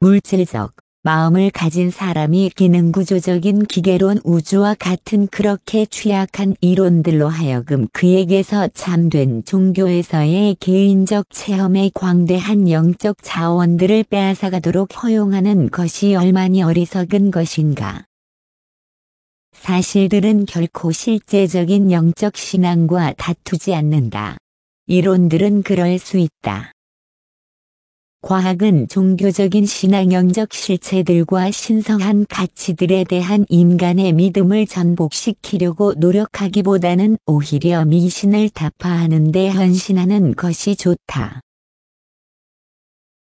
물질적 마음을 가진 사람이 기능구조적인 기계론 우주와 같은 그렇게 취약한 이론들로 하여금 그에게서 참된 종교에서의 개인적 체험의 광대한 영적 자원들을 빼앗아가도록 허용하는 것이 얼마니 어리석은 것인가. 사실들은 결코 실제적인 영적 신앙과 다투지 않는다. 이론들은 그럴 수 있다. 과학은 종교적인 신앙영적 실체들과 신성한 가치들에 대한 인간의 믿음을 전복시키려고 노력하기보다는 오히려 미신을 타파하는 데 헌신하는 것이 좋다.